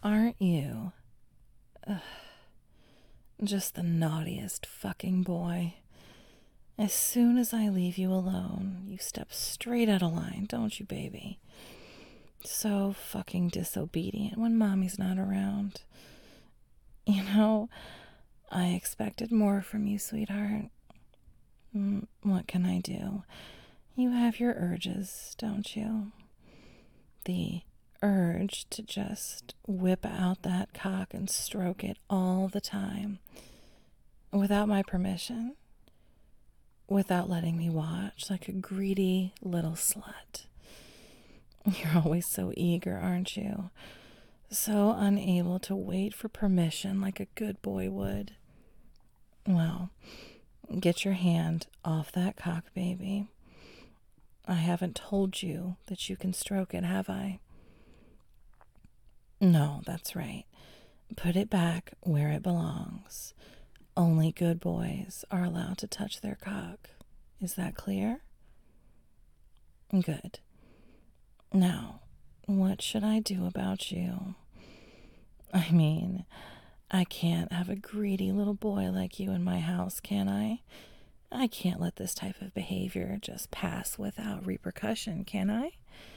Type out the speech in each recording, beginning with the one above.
Aren't you just the naughtiest fucking boy? As soon as I leave you alone, you step straight out of line, don't you, baby? So fucking disobedient when mommy's not around. You know, I expected more from you, sweetheart. What can I do? You have your urges, don't you? The urge to just whip out that cock and stroke it all the time without my permission, without letting me watch like a greedy little slut. You're always so eager, aren't you? So unable to wait for permission like a good boy would. Well, get your hand off that cock, baby. I haven't told you that you can stroke it, have I? No, that's right. Put it back where it belongs. Only good boys are allowed to touch their cock. Is that clear? Good. Now, what should I do about you? I mean, I can't have a greedy little boy like you in my house, can I? I can't let this type of behavior just pass without repercussion, can I?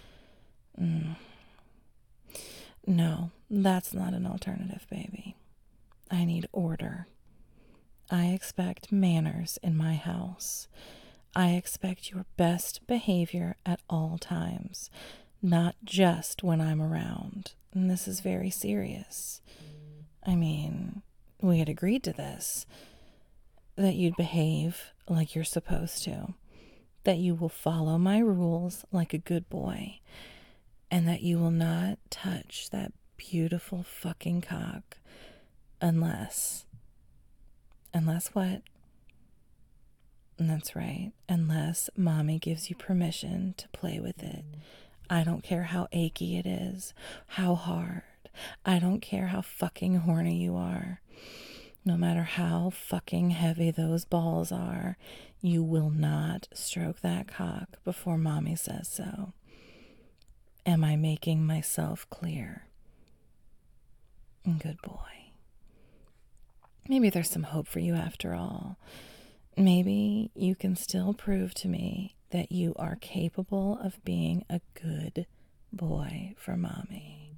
No, that's not an alternative, baby. I need order. I expect manners in my house. I expect your best behavior at all times, not just when I'm around. And this is very serious. I mean, we had agreed to this, that you'd behave like you're supposed to, that you will follow my rules like a good boy, and that you will not touch that beautiful fucking cock unless what? That's right, unless mommy gives you permission to play with it. I don't care how achy it is, how hard. I don't care how fucking horny you are. No matter how fucking heavy those balls are, you will not stroke that cock before mommy says so. Am I making myself clear? Good boy. Maybe there's some hope for you after all. Maybe you can still prove to me that you are capable of being a good boy for mommy.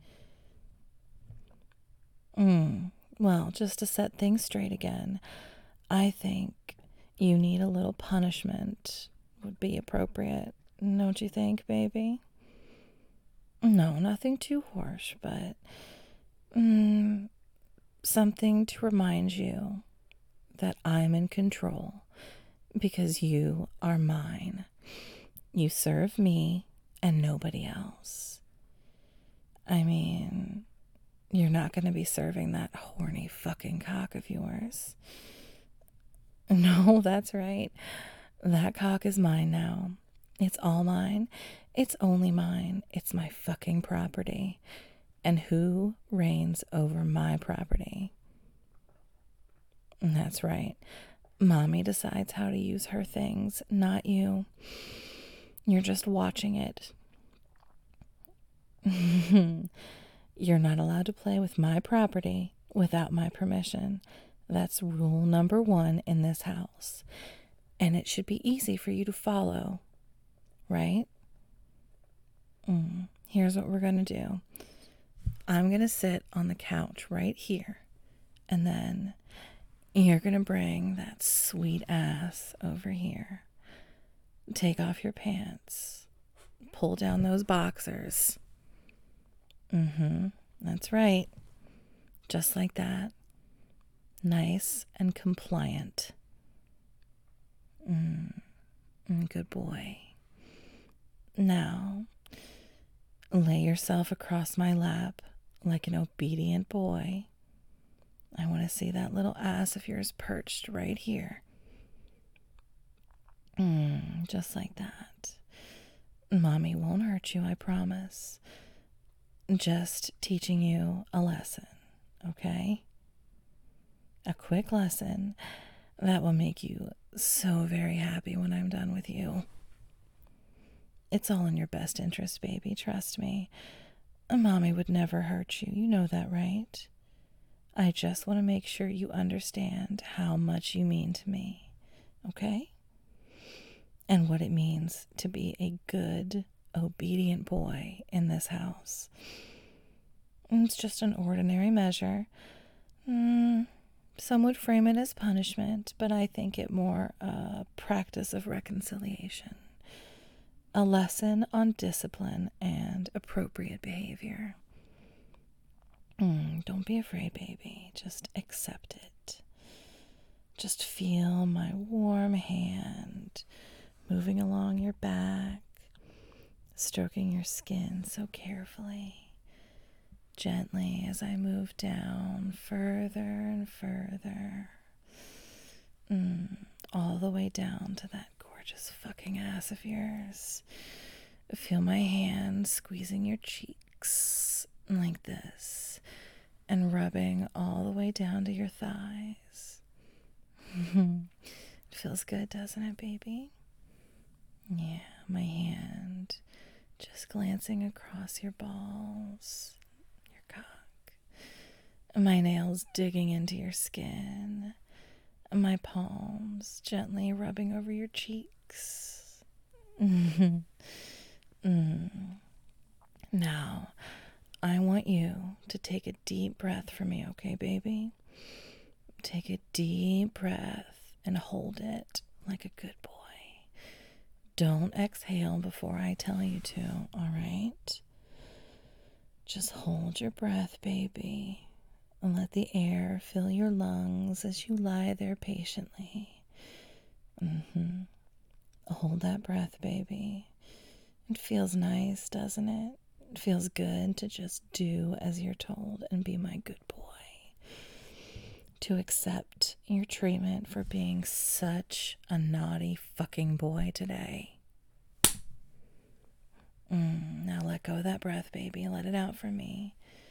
Well, just to set things straight again, I think you need a little punishment would be appropriate. Don't you think, baby? No, nothing too harsh, but something to remind you that I'm in control because you are mine. You serve me and nobody else. I mean, you're not going to be serving that horny fucking cock of yours. No, that's right. That cock is mine now. It's all mine. It's only mine. It's my fucking property. And who reigns over my property? That's right. Mommy decides how to use her things, not you. You're just watching it. You're not allowed to play with my property without my permission. That's rule number 1 in this house. And it should be easy for you to follow, right? Here's what we're going to do. I'm going to sit on the couch right here. And then you're going to bring that sweet ass over here. Take off your pants. Pull down those boxers. That's right. Just like that. Nice and compliant. Good boy. Now, lay yourself across my lap like an obedient boy. I want to see that little ass of yours perched right here. Just like that. Mommy won't hurt you, I promise. Just teaching you a lesson, okay? A quick lesson that will make you so very happy when I'm done with you. It's all in your best interest, baby, trust me. Mommy would never hurt you. You know that, right? I just want to make sure you understand how much you mean to me, okay? And what it means to be a good, obedient boy in this house. It's just an ordinary measure. Some would frame it as punishment, but I think it more a practice of reconciliation. A lesson on discipline and appropriate behavior. Don't be afraid, baby. Just accept it. Just feel my warm hand moving along your back, stroking your skin so carefully, gently as I move down further and further, all the way down to that gorgeous fucking ass of yours. Feel my hand squeezing your cheeks like this and rubbing all the way down to your thighs. It feels good, doesn't it, baby? Yeah, my hand just glancing across your balls, your cock, my nails digging into your skin, my palms gently rubbing over your cheeks. Now, I want you to take a deep breath for me, okay, baby? Take a deep breath and hold it like a good boy. Don't exhale before I tell you to, all right? Just hold your breath, baby, and let the air fill your lungs as you lie there patiently. Hold that breath, baby. It feels nice, doesn't it? It feels good to just do as you're told and be my good boy. To accept your treatment for being such a naughty fucking boy today. Now let go of that breath, baby. Let it out for me.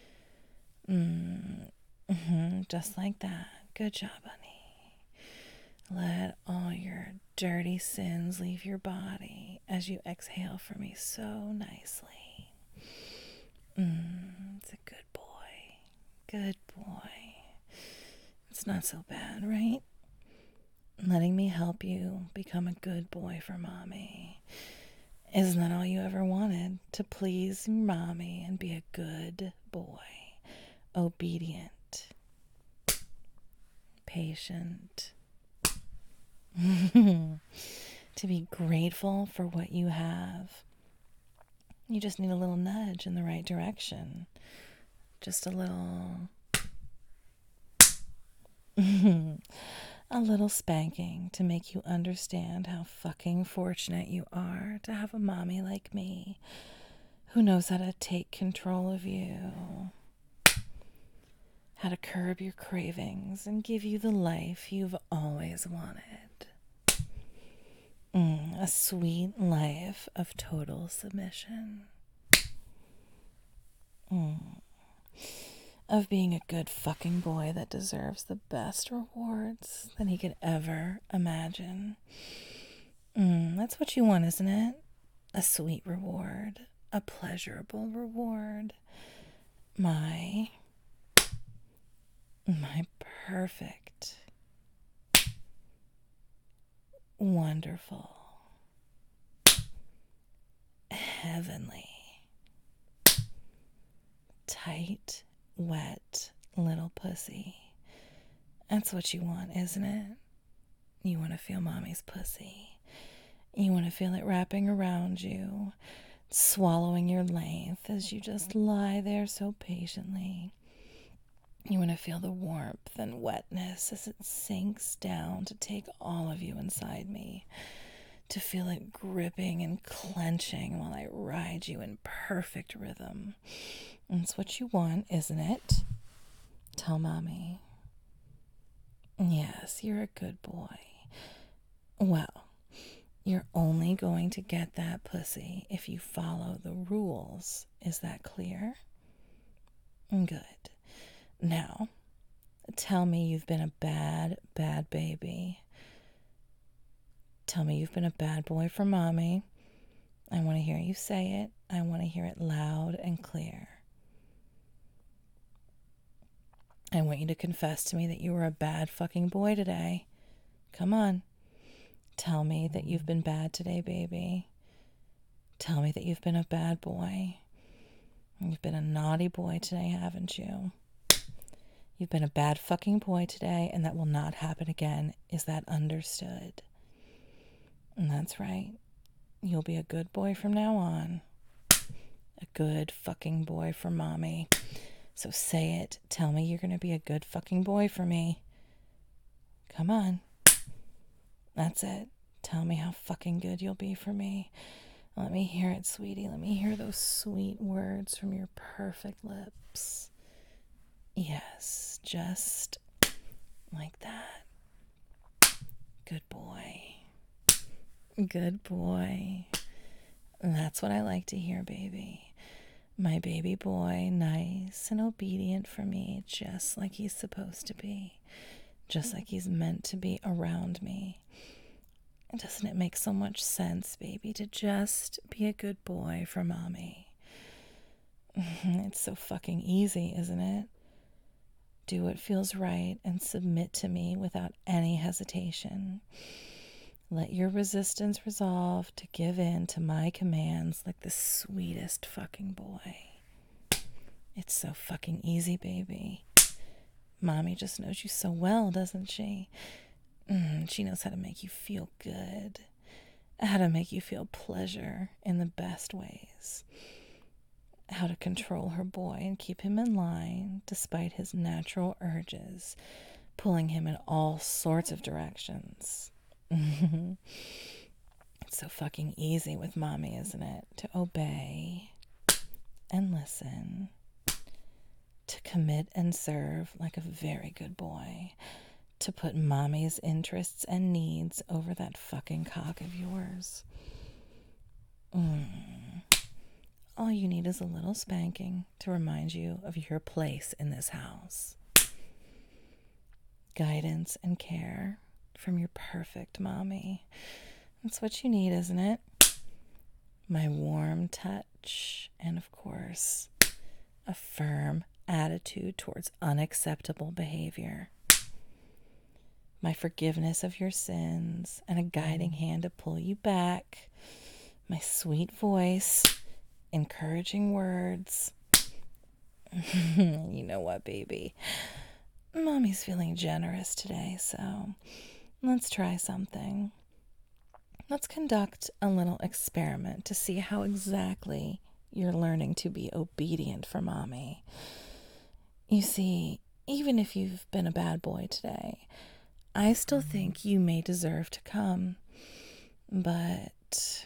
Just like that. Good job, honey. Let all your dirty sins leave your body as you exhale for me so nicely. It's a good boy. Good boy. It's not so bad, right? Letting me help you become a good boy for mommy. Isn't that all you ever wanted? To please your mommy and be a good boy. Obedient. Patient. To be grateful for what you have. You just need a little nudge in the right direction. Just a little... a little spanking to make you understand how fucking fortunate you are to have a mommy like me who knows how to take control of you, how to curb your cravings and give you the life you've always wanted. A sweet life of total submission. Of being a good fucking boy that deserves the best rewards that he could ever imagine. That's what you want, isn't it? A sweet reward. A pleasurable reward. My perfect, wonderful, heavenly, tight, wet little pussy. That's what you want, isn't it? You want to feel mommy's pussy. You want to feel it wrapping around you, swallowing your length as you just lie there so patiently. You want to feel the warmth and wetness as it sinks down to take all of you inside me. To feel it gripping and clenching while I ride you in perfect rhythm. That's what you want, isn't it? Tell mommy. Yes, you're a good boy. Well, you're only going to get that pussy if you follow the rules. Is that clear? Good. Now, tell me you've been a bad, bad baby. Tell me you've been a bad boy for mommy. I want to hear you say it. I want to hear it loud and clear. I want you to confess to me that you were a bad fucking boy today. Come on. Tell me that you've been bad today, baby. Tell me that you've been a bad boy. You've been a naughty boy today, haven't you? You've been a bad fucking boy today, and that will not happen again. Is that understood? And that's right. You'll be a good boy from now on. A good fucking boy for mommy. So say it. Tell me you're going to be a good fucking boy for me. Come on. That's it. Tell me how fucking good you'll be for me. Let me hear it, sweetie. Let me hear those sweet words from your perfect lips. Yes, just like that. Good boy. Good boy. That's what I like to hear, baby. My baby boy, nice and obedient for me, just like he's supposed to be. Just like he's meant to be around me. Doesn't it make so much sense, baby, to just be a good boy for mommy? It's so fucking easy, isn't it? Do what feels right and submit to me without any hesitation. Let your resistance resolve to give in to my commands like the sweetest fucking boy. It's so fucking easy, baby. Mommy just knows you so well, doesn't she? She knows how to make you feel good, how to make you feel pleasure in the best ways, how to control her boy and keep him in line despite his natural urges, pulling him in all sorts of directions. It's so fucking easy with mommy, isn't it? To obey and listen, to commit and serve like a very good boy, to put mommy's interests and needs over that fucking cock of yours. All you need is a little spanking to remind you of your place in this house. Guidance and care from your perfect mommy. That's what you need, isn't it? My warm touch and, of course, a firm attitude towards unacceptable behavior. My forgiveness of your sins and a guiding hand to pull you back. My sweet voice, encouraging words. You know what, baby? Mommy's feeling generous today, so let's try something. Let's conduct a little experiment to see how exactly you're learning to be obedient for mommy. You see, even if you've been a bad boy today, I still think you may deserve to come. But,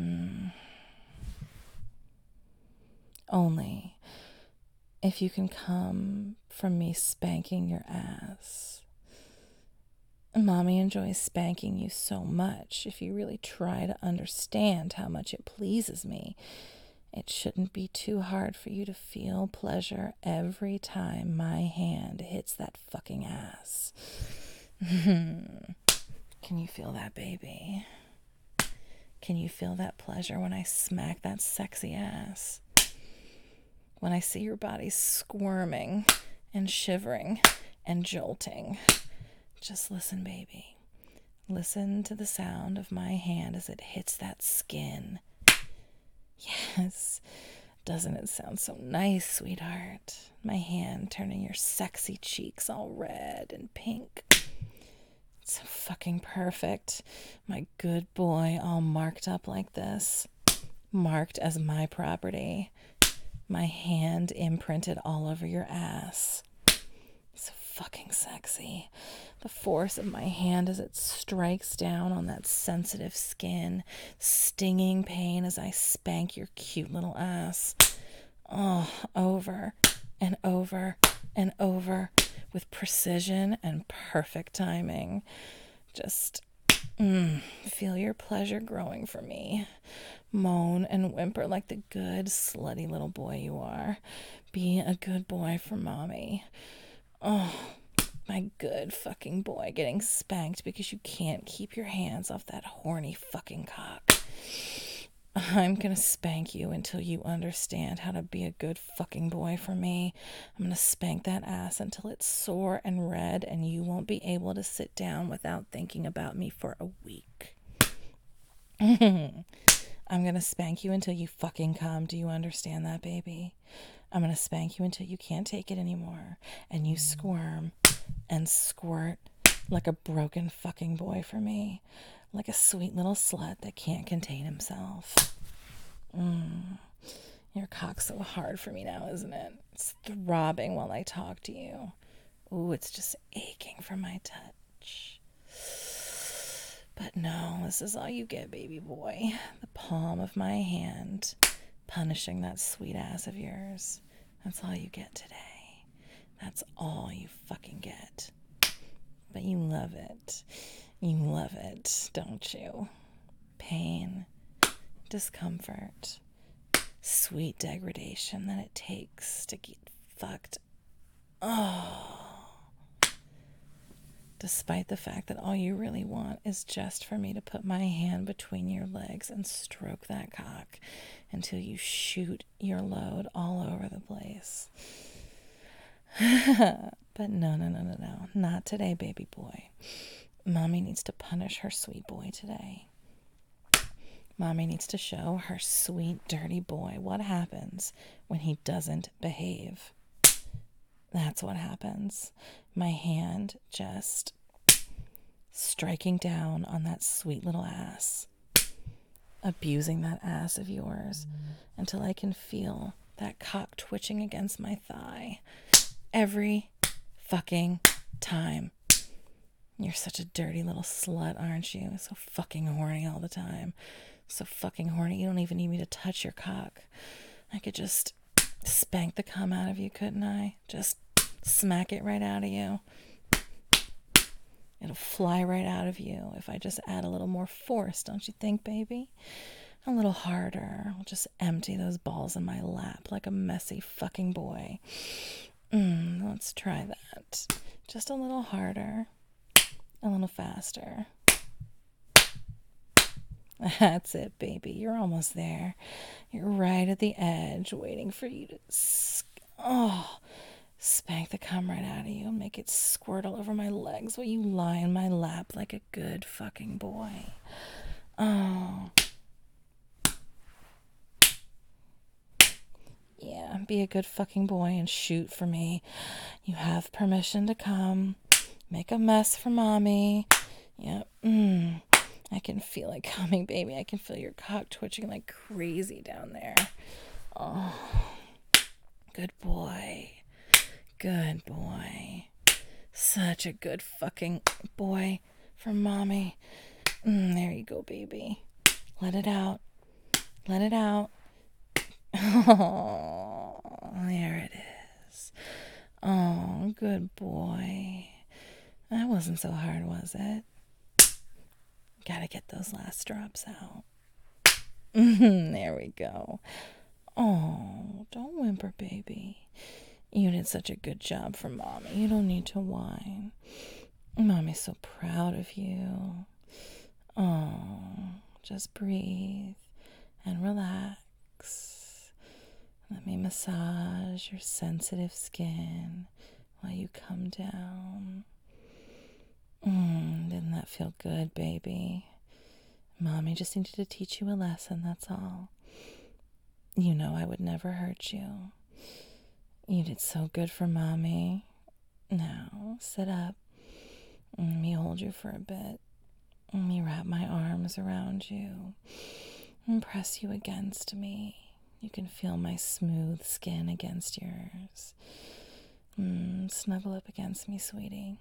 only if you can come from me spanking your ass. Mommy enjoys spanking you so much. If you really try to understand how much it pleases me, it shouldn't be too hard for you to feel pleasure every time my hand hits that fucking ass. Can you feel that, baby? Can you feel that pleasure when I smack that sexy ass? When I see your body squirming and shivering and jolting. Just listen, baby. Listen to the sound of my hand as it hits that skin. Yes. Doesn't it sound so nice, sweetheart? My hand turning your sexy cheeks all red and pink. It's so fucking perfect. My good boy all marked up like this. Marked as my property. My hand imprinted all over your ass. So fucking sexy. The force of my hand as it strikes down on that sensitive skin. Stinging pain as I spank your cute little ass. Oh, over and over and over with precision and perfect timing. Just feel your pleasure growing for me. Moan and whimper like the good, slutty little boy you are. Be a good boy for mommy. Oh, my good fucking boy getting spanked because you can't keep your hands off that horny fucking cock. I'm gonna spank you until you understand how to be a good fucking boy for me. I'm gonna spank that ass until it's sore and red and you won't be able to sit down without thinking about me for a week. I'm gonna spank you until you fucking come. Do you understand that, baby? I'm gonna spank you until you can't take it anymore and you squirm and squirt like a broken fucking boy for me. Like a sweet little slut that can't contain himself. Your cock's so hard for me now, isn't it? It's throbbing while I talk to you. Ooh, it's just aching for my touch. But no, this is all you get, baby boy. The palm of my hand, punishing that sweet ass of yours. That's all you get today. That's all you fucking get. But you love it. You love it, don't you? Pain, discomfort, sweet degradation that it takes to get fucked. Oh. Despite the fact that all you really want is just for me to put my hand between your legs and stroke that cock until you shoot your load all over the place. But no, not today, baby boy. Mommy needs to punish her sweet boy today. Mommy needs to show her sweet, dirty boy what happens when he doesn't behave. That's what happens. My hand just striking down on that sweet little ass. Abusing that ass of yours until I can feel that cock twitching against my thigh. Every fucking time. You're such a dirty little slut, aren't you? So fucking horny all the time. So fucking horny. You don't even need me to touch your cock. I could just spank the cum out of you, couldn't I? Just smack it right out of you. It'll fly right out of you if I just add a little more force, don't you think, baby? A little harder. I'll just empty those balls in my lap like a messy fucking boy. Let's try that. Just a little harder. A little faster. That's it, baby. You're almost there. You're right at the edge, waiting for you to spank the cum right out of you and make it squirt all over my legs while you lie in my lap like a good fucking boy. Oh. Yeah, be a good fucking boy and shoot for me. You have permission to come. Make a mess for mommy. Yep. I can feel it coming, baby. I can feel your cock twitching like crazy down there. Oh, good boy. Good boy. Such a good fucking boy for mommy. There you go, baby. Let it out. Let it out. Oh, there it is. Oh, good boy. That wasn't so hard, was it? Gotta get those last drops out. There we go. Oh, don't whimper, baby. You did such a good job for mommy. You don't need to whine. Mommy's so proud of you. Oh, just breathe and relax. Let me massage your sensitive skin while you come down. Didn't that feel good, baby? Mommy just needed to teach you a lesson, that's all. You know I would never hurt you. You did so good for mommy. Now, sit up. Let me hold you for a bit. Let me wrap my arms around you and press you against me. You can feel my smooth skin against yours. Snuggle up against me, sweetie.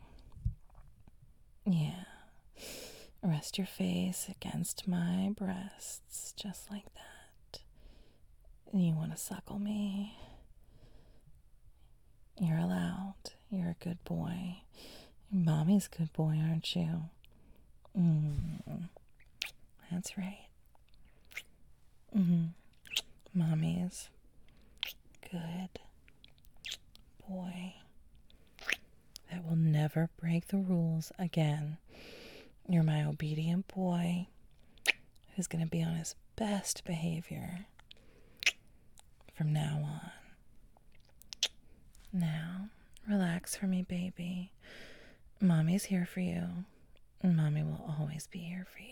Yeah. Rest your face against my breasts, just like that. You want to suckle me? You're allowed. You're a good boy. Mommy's a good boy, aren't you? That's right. Mommy's good boy that will never break the rules again. You're my obedient boy who's going to be on his best behavior from now on. Now, relax for me, baby. Mommy's here for you. Mommy will always be here for you.